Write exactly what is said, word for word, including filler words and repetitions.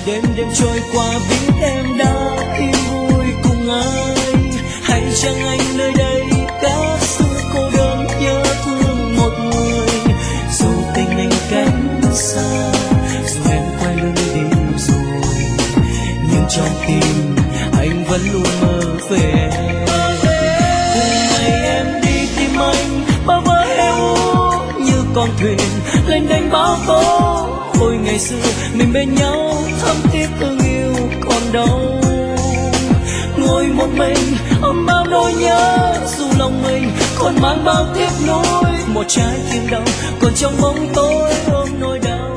đêm đêm trôi qua biết em đã yên vui cùng ai, hay chăng anh nơi đây đã xưa cô đơn nhớ thương một người. Dù tình anh cách xa, dù em quay lưng đi rồi, nhưng trong tim anh vẫn luôn mơ về em. Từ ngày em đi tìm anh, bao vỡ heo như con thuyền lênh đênh bão tố. Hồi ngày xưa mình bên nhau thắm thiết thương yêu còn đâu, ngồi một mình ôm bao nỗi nhớ. Dù lòng mình còn mang bao tiếc nuối, một trái tim đau còn trong bóng tối ôm nỗi đau.